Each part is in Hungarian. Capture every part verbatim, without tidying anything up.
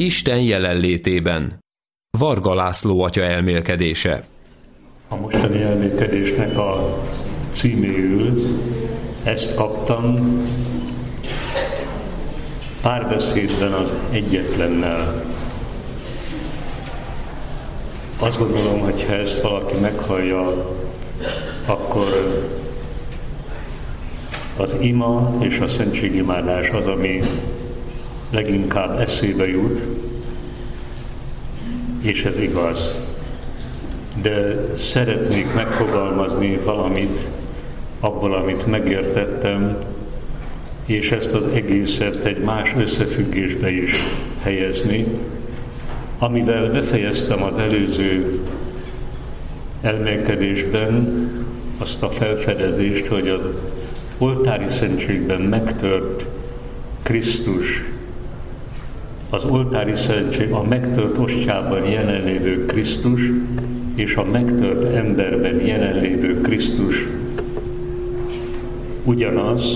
Isten jelenlétében. Varga László atya elmélkedése. A mostani elmélkedésnek a címéül ezt kaptam: párbeszédben az Egyetlennel. Azt gondolom, hogy ha ezt valaki meghallja, akkor az ima és a szentségimádás az, ami leginkább eszébe jut, és ez igaz. De szeretnék megfogalmazni valamit abból, amit megértettem, és ezt az egészet egy más összefüggésbe is helyezni, amivel befejeztem az előző elmélkedésben azt a felfedezést, hogy az oltári szentségben megtört Krisztus, az oltári szentség, a megtört ostjában jelenlévő Krisztus és a megtört emberben jelenlévő Krisztus ugyanaz.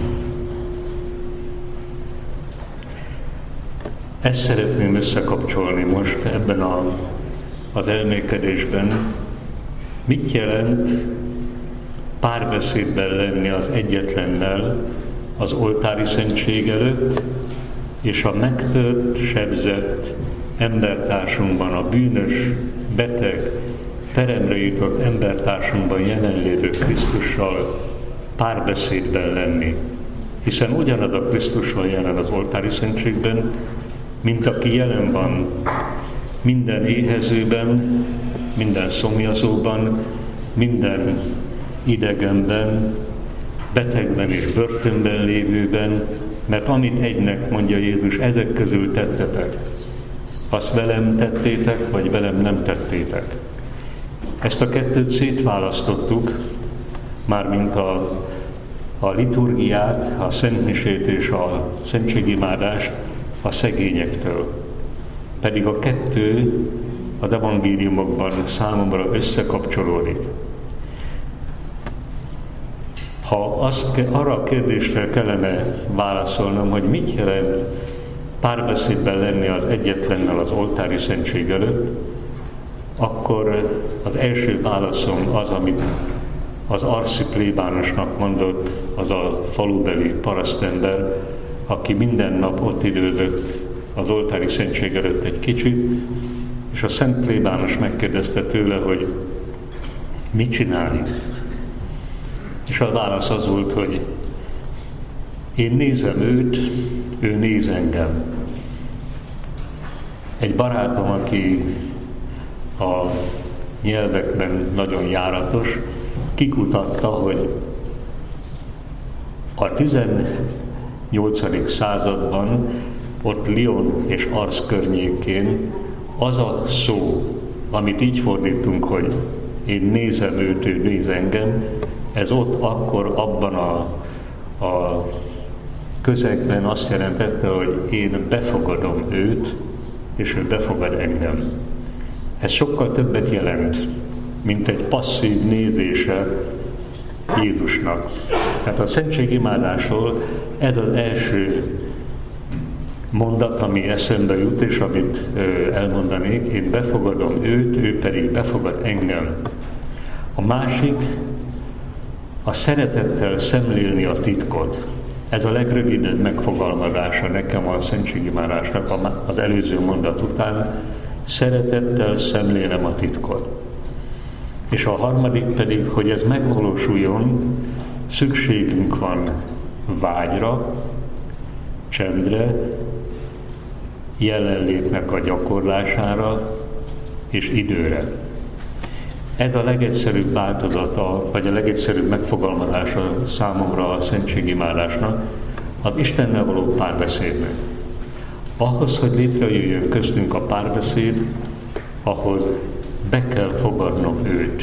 Ezt szeretném összekapcsolni most ebben a, az elmélkedésben. Mit jelent párbeszédben lenni az Egyetlennel az oltári szentség előtt, és a megtört, sebzett embertársunkban, a bűnös, beteg, peremre jutott embertársunkban jelenlévő Krisztussal párbeszédben lenni. Hiszen ugyanaz a Krisztus van jelen az oltári szentségben, mint aki jelen van minden éhezőben, minden szomjazóban, minden idegenben, betegben és börtönben lévőben, mert amit egynek, mondja Jézus, ezek közül tettetek, azt velem tettétek, vagy velem nem tettétek. Ezt a kettőt szétválasztottuk, mármint a, a liturgiát, a szentmisét és a szentségimádást a szegényektől. Pedig a kettő az evangéliumokban számomra összekapcsolódik. Ha azt, arra a kérdésre kellene válaszolnom, hogy mit jelent párbeszédben lenni az Egyetlennel az oltári szentség előtt, akkor az első válaszom az, amit az arszi plébánosnak mondott, az a falubeli parasztember, aki minden nap ott időzött az oltári szentség előtt egy kicsit, és a szent plébános megkérdezte tőle, hogy mit csinálni. És a válasz az volt, hogy én nézem őt, ő néz engem. Egy barátom, aki a nyelvekben nagyon járatos, kikutatta, hogy a tizennyolcadik században ott Lyon és Ars környékén az a szó, amit így fordítunk, hogy én nézem őt, ő néz engem, ez ott akkor abban a, a közegben azt jelentette, hogy én befogadom őt, és ő befogad engem. Ez sokkal többet jelent, mint egy passzív nézése Jézusnak. Tehát a szentségimádásról ez az első mondat, ami eszembe jut, és amit elmondanék, én befogadom őt, ő pedig befogad engem. A másik, a szeretettel szemlélni a titkot. Ez a legrövidebb megfogalmazása nekem a szentségimádásnak az előző mondat után. Szeretettel szemlélem a titkot. És a harmadik pedig, hogy ez megvalósuljon, szükségünk van vágyra, csendre, jelenlétnek a gyakorlására és időre. Ez a legegyszerűbb változata, vagy a legegyszerűbb megfogalmazása számomra a szentségimádásnak, az Istennel való párbeszédnek. Ahhoz, hogy létrejöjjön köztünk a párbeszéd, ahhoz be kell fogadnom őt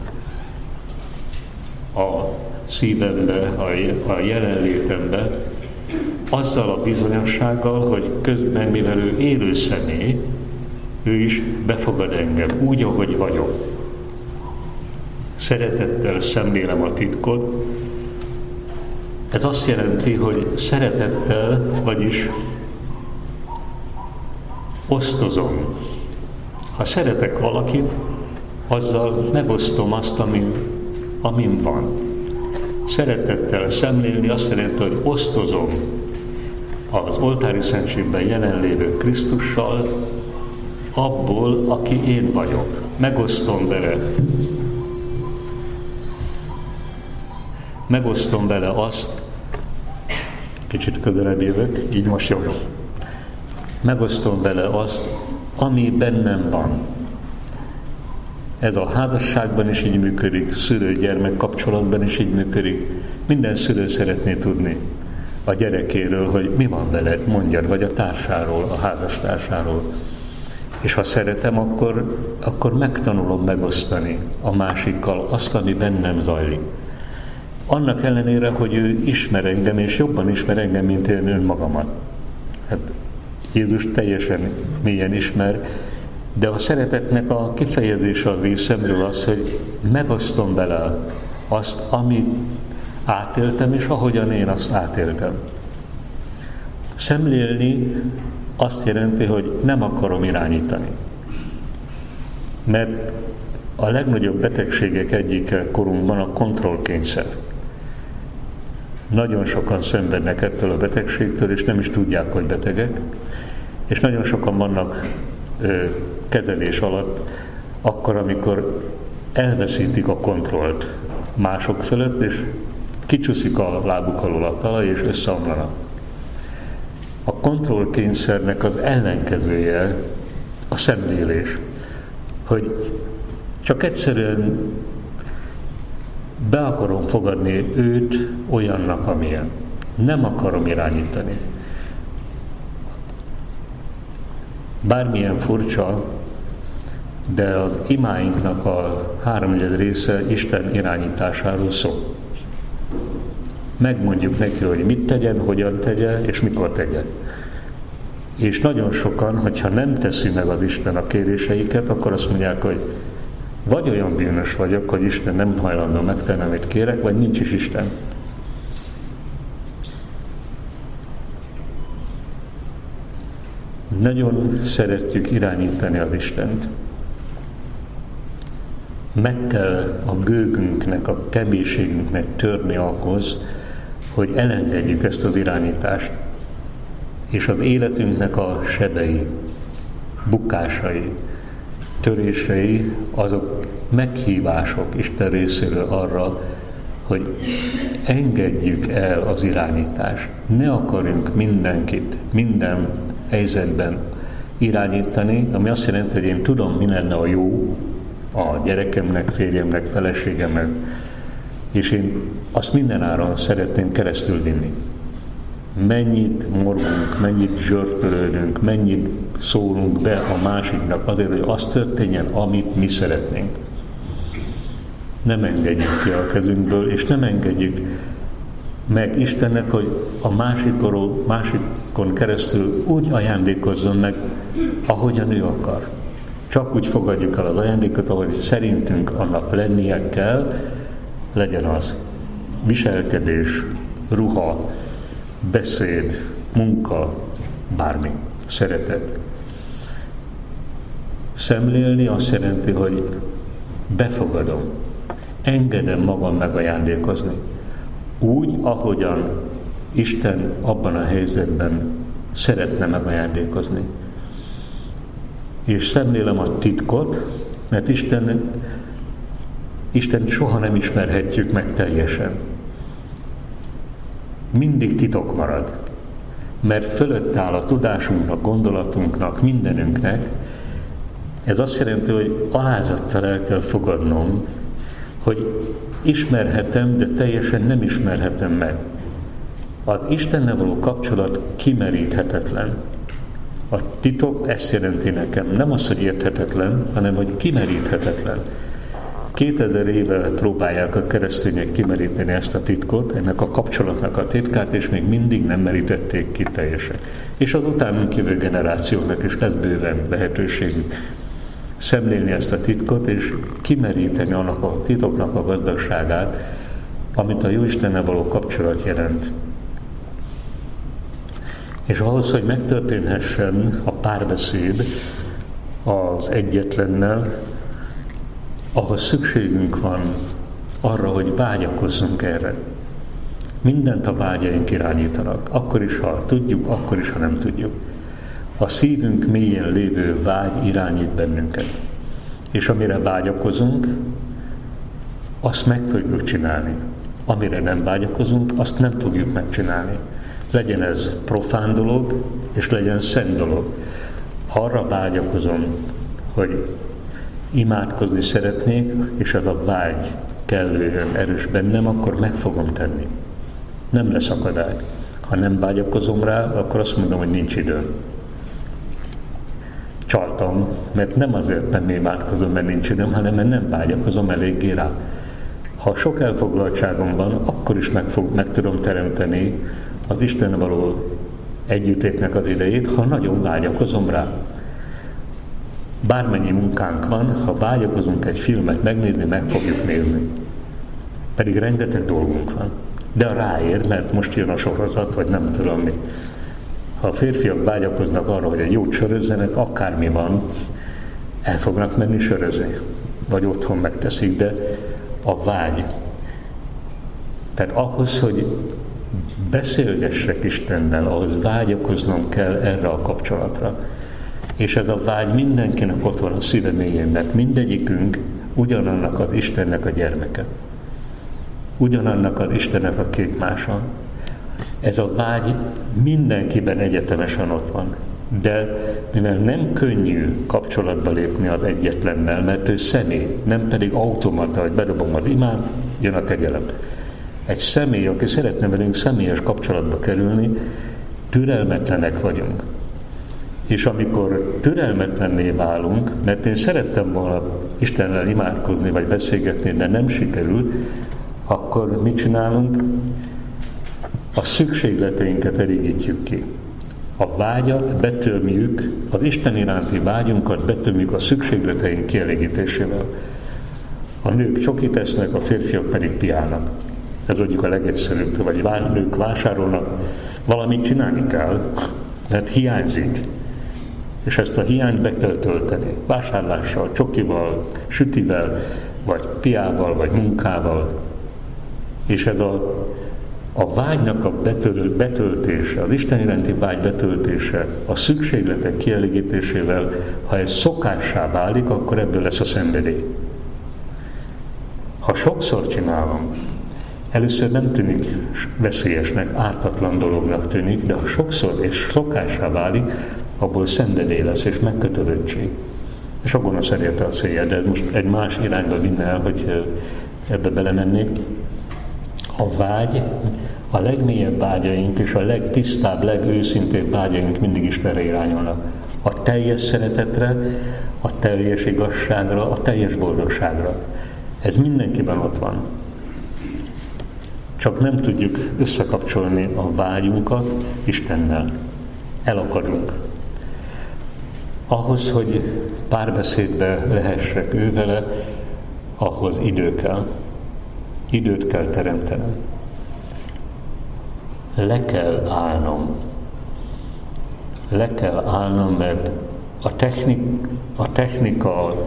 a szívembe, a jelenlétembe, azzal a bizonyossággal, hogy közben, mivel ő élő személy, ő is befogad engem, úgy, ahogy vagyok. Szeretettel szemlélem a titkot. Ez azt jelenti, hogy szeretettel, vagyis osztozom. Ha szeretek valakit, azzal megosztom azt, amin, amin van. Szeretettel szemlélni azt jelenti, hogy osztozom az oltári szentségben jelenlévő Krisztussal, abból, aki én vagyok. Megosztom vele. Megosztom vele azt, kicsit közelebb jövök, így most jó. Megosztom vele azt, ami bennem van. Ez a házasságban is így működik, szülő-gyermek kapcsolatban is így működik. Minden szülő szeretné tudni a gyerekéről, hogy mi van veled, mondjad, vagy a társáról, a házastársáról. És ha szeretem, akkor, akkor megtanulom megosztani a másikkal azt, ami bennem zajlik. Annak ellenére, hogy ő ismer engem, és jobban ismer engem, mint én önmagamat. Hát Jézus teljesen mélyen ismer, de a szeretetnek a kifejezése a részemről az, hogy megosztom vele azt, amit átéltem, és ahogyan én azt átéltem. Szemlélni azt jelenti, hogy nem akarom irányítani. Mert a legnagyobb betegségek egyike korunkban a kontrollkényszer. Nagyon sokan szenvednek ettől a betegségtől, és nem is tudják, hogy betegek. És nagyon sokan vannak ö, kezelés alatt, akkor, amikor elveszítik a kontrollt mások fölött, és kicsúszik a lábuk alól a talaj, és összeomlanak. A kontrollkényszernek az ellenkezője a szemlélés, hogy csak egyszerűen be akarom fogadni őt olyannak, amilyen. Nem akarom irányítani. Bármilyen furcsa, de az imáinknak a háromnegyed része Isten irányításáról szól. Megmondjuk neki, hogy mit tegyen, hogyan tegye, és mikor tegye. És nagyon sokan, hogyha nem teszi meg az Isten a kéréseiket, akkor azt mondják, hogy vagy olyan bűnös vagyok, hogy Isten nem hajlandó megtenni, amit kérek, vagy nincs is Isten. Nagyon szeretjük irányítani az Istent. Meg kell a gőgünknek, a keménységünknek törni ahhoz, hogy elengedjük ezt az irányítást. És az életünknek a sebei, bukásai, törései, azok meghívások Isten részéről arra, hogy engedjük el az irányítást. Ne akarjunk mindenkit, minden helyzetben irányítani, ami azt jelenti, hogy én tudom, mi lenne a jó a gyerekemnek, férjemnek, feleségemnek, és én azt mindenáron szeretném keresztül vinni. Mennyit morgunk, mennyit zsörtölődünk, mennyit szólunk be a másiknak azért, hogy az történjen, amit mi szeretnénk. Nem engedjük ki a kezünkből, és nem engedjük meg Istennek, hogy a másikról, másikon keresztül úgy ajándékozzon meg, ahogyan ő akar. Csak úgy fogadjuk el az ajándékot, ahogy szerintünk annak lennie kell, legyen az viselkedés, ruha, beszéd, munka, bármi, szeretet. Szemlélni azt jelenti, hogy befogadom, engedem magam megajándékozni. Úgy, ahogyan Isten abban a helyzetben szeretne megajándékozni. És szemlélem a titkot, mert Isten, Isten soha nem ismerhetjük meg teljesen. Mindig titok marad, mert fölött áll a tudásunknak, gondolatunknak, mindenünknek. Ez azt jelenti, hogy alázattal el kell fogadnom, hogy ismerhetem, de teljesen nem ismerhetem meg. Az Istennel való kapcsolat kimeríthetetlen. A titok ezt jelenti nekem, nem az, hogy érthetetlen, hanem hogy kimeríthetetlen. Kétezer éve próbálják a keresztények kimeríteni ezt a titkot, ennek a kapcsolatnak a titkát, és még mindig nem merítették ki teljesen. És az utánunk jövő generációknak is lesz bőven lehetőségük szemlélni ezt a titkot, és kimeríteni annak a titoknak a gazdagságát, amit a Jóistennel való kapcsolat jelent. És ahhoz, hogy megtörténhessen a párbeszéd az egyetlennel, ahhoz szükségünk van arra, hogy vágyakozzunk erre. Mindent a vágyaink irányítanak, akkor is, ha tudjuk, akkor is, ha nem tudjuk. A szívünk mélyen lévő vágy irányít bennünket. És amire vágyakozunk, azt meg tudjuk csinálni. Amire nem vágyakozunk, azt nem fogjuk megcsinálni. Legyen ez profán dolog, és legyen szent dolog. Ha arra vágyakozom, hogy imádkozni szeretnék, és ez a vágy kellően erős bennem, akkor meg fogom tenni. Nem lesz akadály. Ha nem vágyakozom rá, akkor azt mondom, hogy nincs időm. Csaltam, mert nem azért nem imádkozom, mert nincs időm, hanem mert nem vágyakozom eléggé rá. Ha sok elfoglaltságom van, akkor is meg, fog, meg tudom teremteni az Istennel való együttétnek az idejét, ha nagyon vágyakozom rá. Bármennyi munkánk van, ha vágyakozunk egy filmet megnézni, meg fogjuk nézni. Pedig rengeteg dolgunk van. De a ráér, mert most jön a sorozat, vagy nem tudom mi. Ha a férfiak vágyakoznak arra, hogy egy jót sörözzenek, akármi van, el fognak menni sörözni. Vagy otthon megteszik, de a vágy. Tehát ahhoz, hogy beszélgessek Istennel, ahhoz vágyakoznom kell erre a kapcsolatra. És ez a vágy mindenkinek ott van a szíve mélyén, mert mindegyikünk ugyanannak az Istennek a gyermeke. Ugyanannak az Istennek a képmása. Ez a vágy mindenkiben egyetemesen ott van. De mivel nem könnyű kapcsolatba lépni az egyetlennel, mert ő személy, nem pedig automata, hogy bedobom az imád, jön a kegyelem. Egy személy, aki szeretne velünk személyes kapcsolatba kerülni, türelmetlenek vagyunk. És amikor türelmetlenné válunk, mert én szerettem volna Istennel imádkozni, vagy beszélgetni, de nem sikerült, akkor mit csinálunk? A szükségleteinket elégítjük ki. A vágyat betömjük, az Isten iránti vágyunkat betömjük a szükségleteink kielégítésével. A nők csokit esznek, a férfiak pedig piálnak. Ez mondjuk a legegyszerűbb, vagy a nők vásárolnak, valamit csinálni kell, mert hiányzik. És ezt a hiányt be kell tölteni. Vásárlással, csokival, sütivel, vagy piával, vagy munkával. És ez a, a vágynak a betöl, betöltése, az Isten iránti vágy betöltése, a szükségletek kielégítésével, ha ez szokássá válik, akkor ebből lesz a szenvedély. Ha sokszor csinálom, először nem tűnik veszélyesnek, ártatlan dolognak tűnik, de ha sokszor és szokássá válik, abból szenvedély lesz és megkötözöttség. És a gonosz elérte a célja, de ez most egy más irányba vinne el, hogy ebbe belemennék. A vágy, a legmélyebb vágyaink és a legtisztább, legőszintébb vágyaink mindig Istenre irányulnak. A teljes szeretetre, a teljes igazságra, a teljes boldogságra. Ez mindenkiben ott van. Csak nem tudjuk összekapcsolni a vágyunkat Istennel. Elakadunk. Ahhoz, hogy párbeszédbe lehessek ő vele, ahhoz idő kell. Időt kell teremtenem. Le kell állnom. Le kell állnom, mert a, technik, a technika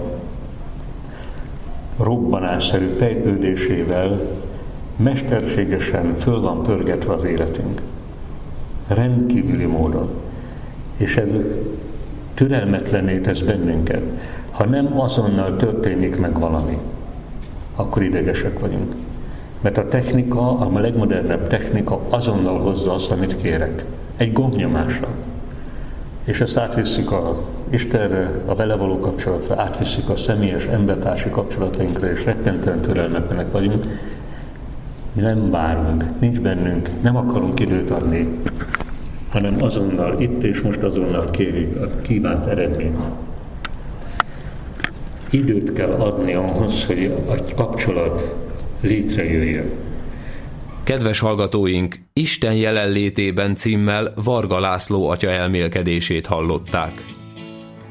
robbanásszerű fejlődésével mesterségesen föl van pörgetve az életünk. Rendkívüli módon. És ez türelmetlenné tesz bennünket. Ha nem azonnal történik meg valami, akkor idegesek vagyunk. Mert a technika, a legmodernebb technika azonnal hozza azt, amit kérek. Egy gombnyomásra. És ezt átvisszük a Istenre, a vele való kapcsolatra, átvisszük a személyes embertársi kapcsolatainkra, és rettentően türelmetlenek vagyunk. Mi nem várunk, nincs bennünk, nem akarunk időt adni, hanem azonnal, itt és most azonnal kérjük a kívánt eredményt. Időt kell adni ahhoz, hogy a kapcsolat létrejöjjön. Kedves hallgatóink, Isten jelenlétében címmel Varga László atya elmélkedését hallották.